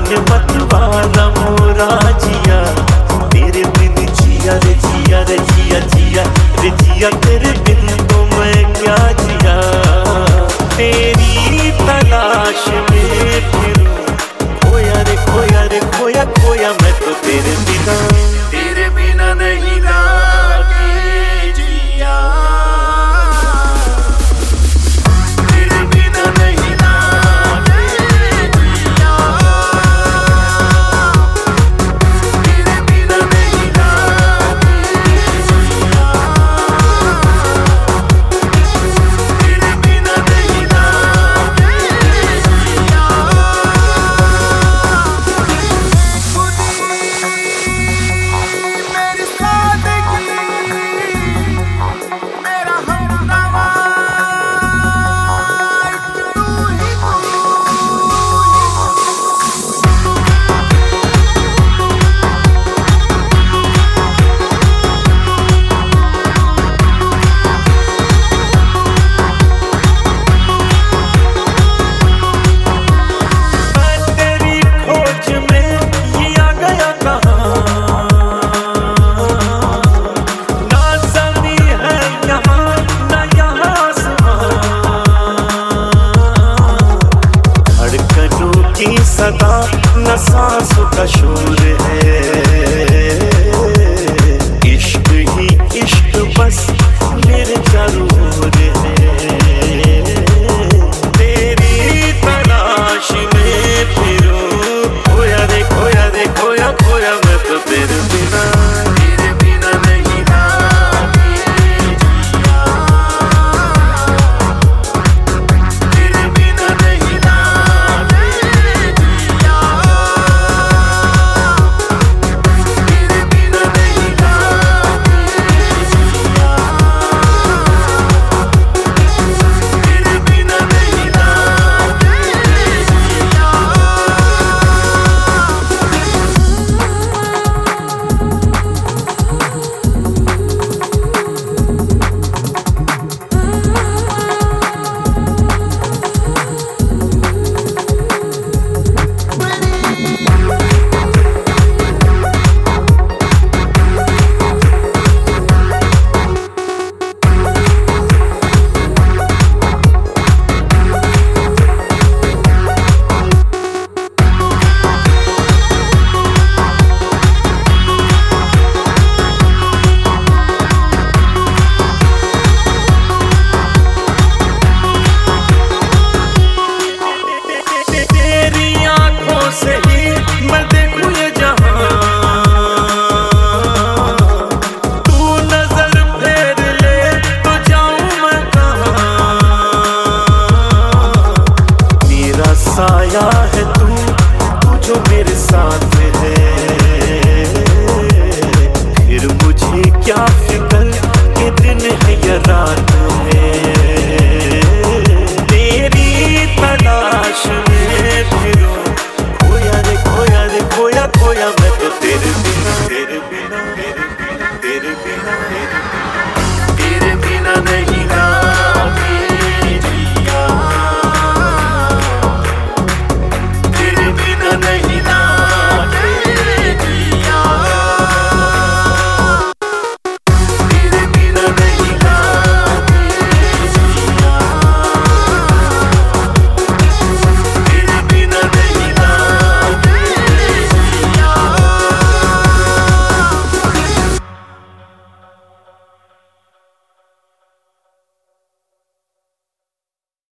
जान मत वाला मोरा जिया, तेरे बिन जिया रे जिया रे जिया जिया रे जिया, तेरे बिन तो मैं क्या जिया। तेरी तलाश में फिरूं, खोया रे खोया रे खोया खोया मैं तो तेरे बिना नहीं लागे जिया। सदा न सांसों का शोर है, इश्क ही इश्क बस मेरे चारों ओर है। तेरी तलाश में फिरूं, खोया रे खोया रे खोया खोया मैं तो तेरे बिना नहीं लागे जिया। तेरे बिना नहीं लागे से ही मैं देखूं ये जहां, तू नजर फेर ले तो जाऊं मैं कहां। मेरा साया है तू जो मेरे साथ है,